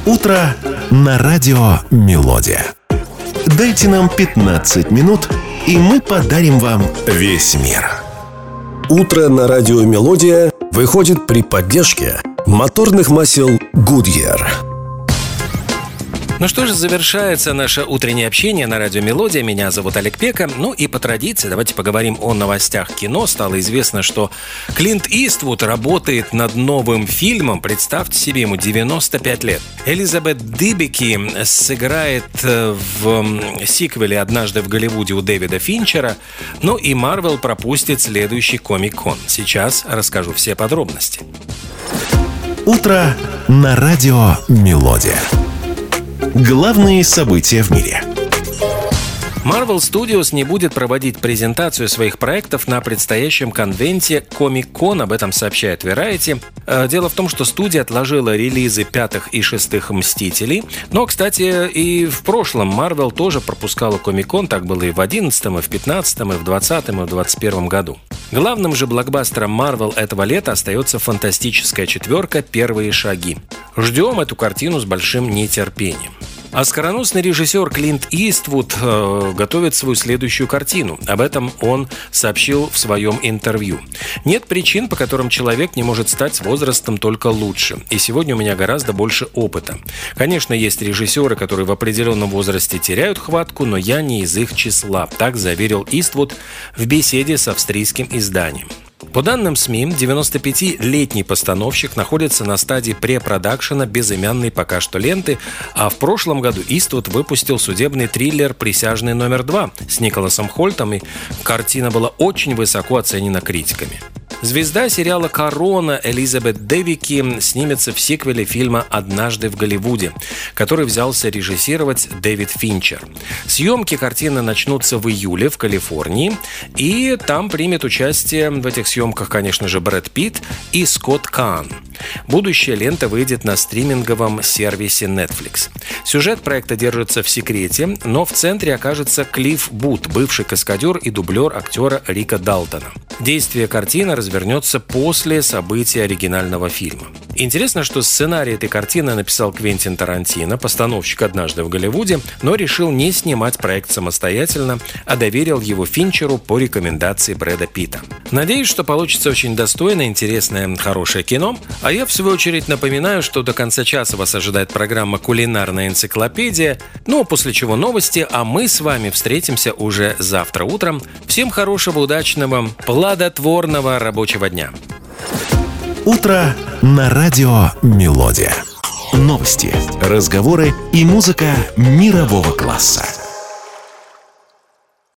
Утро на радио «Мелодия». Дайте нам 15 минут, и мы подарим вам весь мир. Утро на радио «Мелодия» выходит при поддержке моторных масел Goodyear. Ну что же, завершается наше утреннее общение на радио «Мелодия». Меня зовут Олег Пека. Ну и по традиции давайте поговорим о новостях кино. Стало известно, что Клинт Иствуд работает над новым фильмом. Представьте себе, ему 95 лет. Элизабет Дебики сыграет в сиквеле «Однажды в Голливуде» у Дэвида Финчера. Ну и Марвел пропустит следующий Комик-кон. Сейчас расскажу все подробности. Утро на радио «Мелодия». Главные события в мире. Marvel Studios не будет проводить презентацию своих проектов на предстоящем конвенте Comic-Con, об этом сообщает Variety. Дело в том, что студия отложила релизы пятых и шестых «Мстителей». Но, кстати, и в прошлом Marvel тоже пропускала Comic-Con, так было и в 11-м, и в 15-м, и в 20-м, и в 21-м году. Главным же блокбастером Marvel этого лета остается «Фантастическая четверка. Первые шаги». Ждем эту картину с большим нетерпением. Оскароносный режиссер Клинт Иствуд готовит свою следующую картину. Об этом он сообщил в своем интервью. «Нет причин, по которым человек не может стать с возрастом только лучше. И сегодня у меня гораздо больше опыта. Конечно, есть режиссеры, которые в определенном возрасте теряют хватку, но я не из их числа», – так заверил Иствуд в беседе с австрийским изданием. По данным СМИ, 95-летний постановщик находится на стадии препродакшена безымянной пока что ленты, а в прошлом году Иствуд выпустил судебный триллер «Присяжный номер 2» с Николасом Хольтом, и картина была очень высоко оценена критиками. Звезда сериала «Корона» Элизабет Дебики снимется в сиквеле фильма «Однажды в Голливуде», который взялся режиссировать Дэвид Финчер. Съемки картины начнутся в июле в Калифорнии, и там примет участие в этих съемках, конечно же, Брэд Питт и Скотт Каан. Будущая лента выйдет на стриминговом сервисе Netflix. Сюжет проекта держится в секрете, но в центре окажется Клифф Бут, бывший каскадер и дублер актера Рика Далтона. Действие картины развернется после событий оригинального фильма. Интересно, что сценарий этой картины написал Квентин Тарантино, постановщик «Однажды в Голливуде», но решил не снимать проект самостоятельно, а доверил его Финчеру по рекомендации Брэда Питта. Надеюсь, что получится очень достойное, интересное, хорошее кино. А я, в свою очередь, напоминаю, что до конца часа вас ожидает программа «Кулинарная энциклопедия», ну а после чего новости, а мы с вами встретимся уже завтра утром. Всем хорошего, удачного, плодотворного рабочего дня. Утро на радио «Мелодия». Новости, разговоры и музыка мирового класса.